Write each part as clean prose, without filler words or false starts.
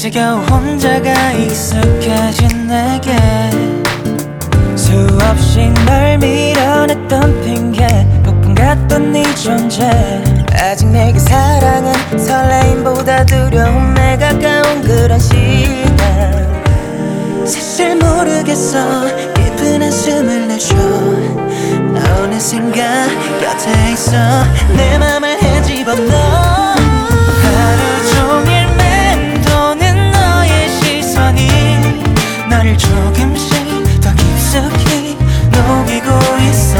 이제 겨우 혼자가 익숙해진 내게 수없이 널 밀어냈던 핑계 폭풍 같던 네 존재 아직 내게 사랑은 설레임보다 두려움에 가까운 그런 시간 사실 모르겠어 깊은 한숨을 내쉬어 나 어느샌가 곁에 있어 내 맘을 헤집어넣어 하루 종일 맴도는 너의 시선이 나를 조금씩 더 깊숙이 녹이고 있어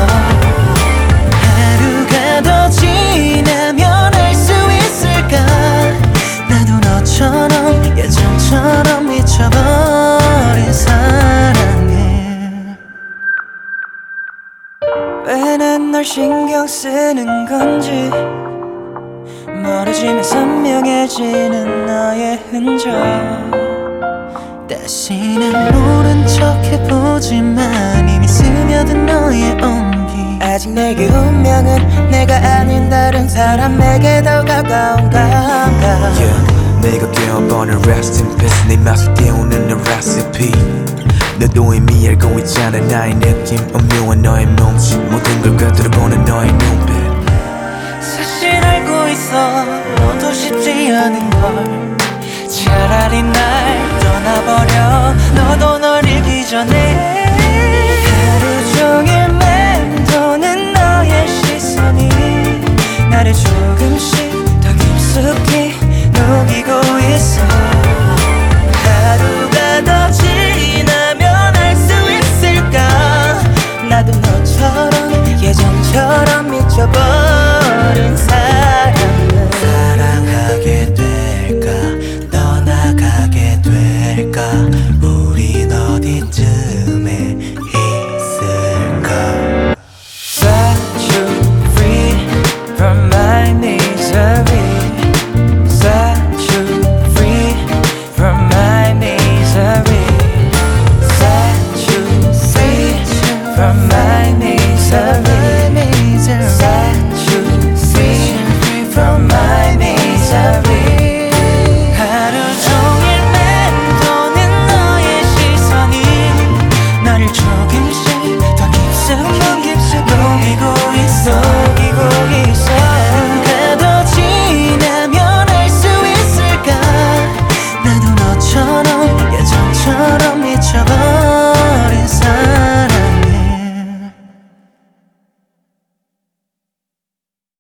하루가 더 지나면 알 수 있을까 나도 너처럼 예전처럼 미쳐버린 사랑에 왜 난 널 신경 쓰는 건지 멀어지면 선명해지는 너의 흔적 다시는 모른 척 해보지만 이미 스며든 너의 온기 아직 내게 운명은 내가 아닌 다른 사람에게 더 가까운 감각 내가 되어버린 rest in peace 내 맛을 깨우는 내 recipe 너도 이미 알고 있잖아 나의 느낌 오묘한 너의 몸짓 모든 걸 꿰뚫어보는 너의 눈빛 사실 알고 있어 너도 쉽지 않은 걸 차라리 날 떠나버려 너도 널 잃기 전에